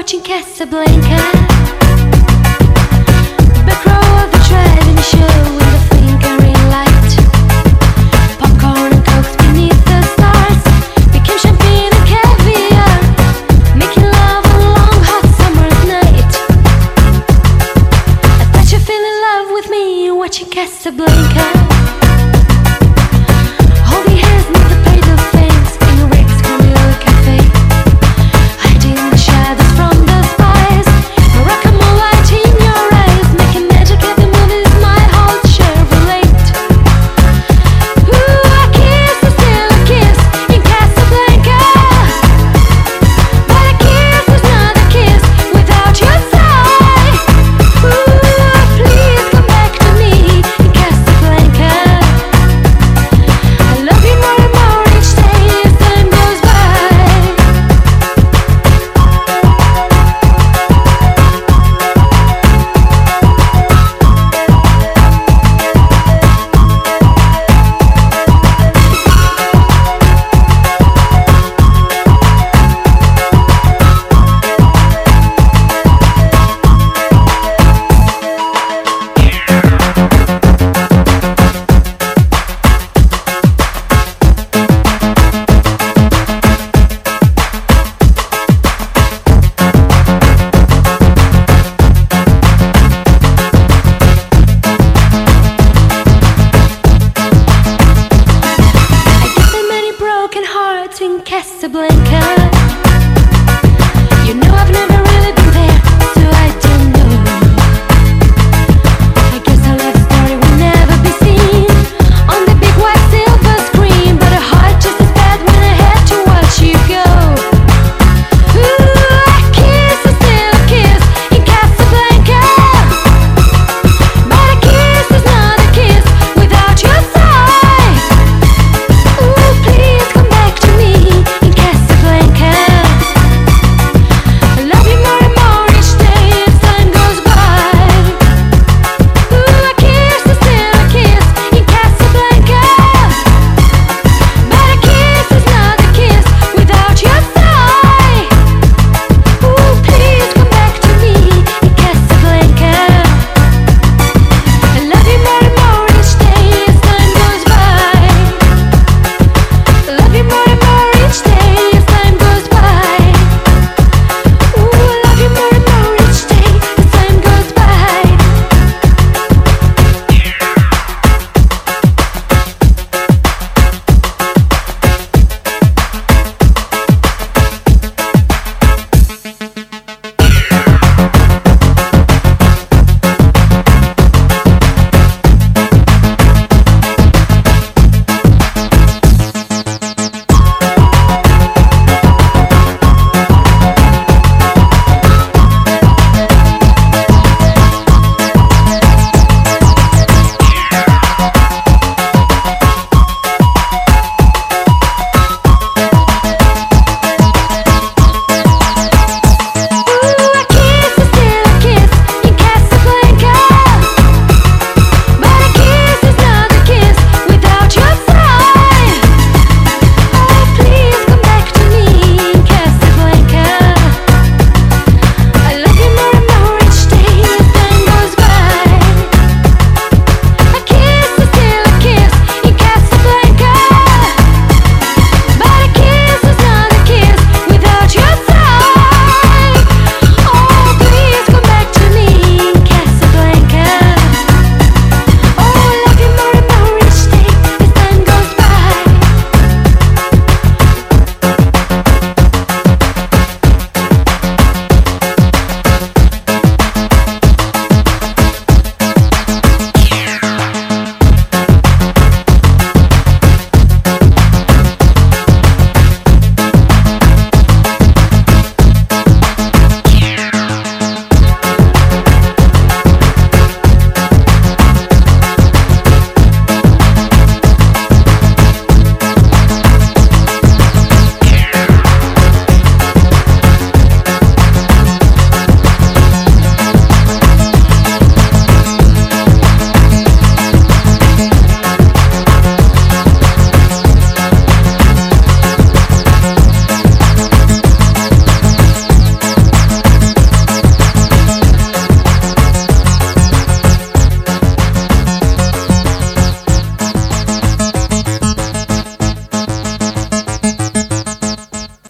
watching Casablanca. Back row of the driving show with the flickering light. Popcorn and cokes beneath the stars became champagne and caviar, making love on a long hot summer's night. I bet you fell in love with me watching Casablanca. Holding hands neath the plate of fans in a Rex Camille cafe, hiding the shadows from the spies. Moroccan moonlight in your eyes, making magic every move is my whole Chevrolet. Ooh, a kiss is still a kiss in Casablanca, but a kiss is not a kiss without your sigh. Ooh, please come back to me in Casablanca. I love you more and more each day as time goes by. I get so many broken hearts in Casablanca. You know I've never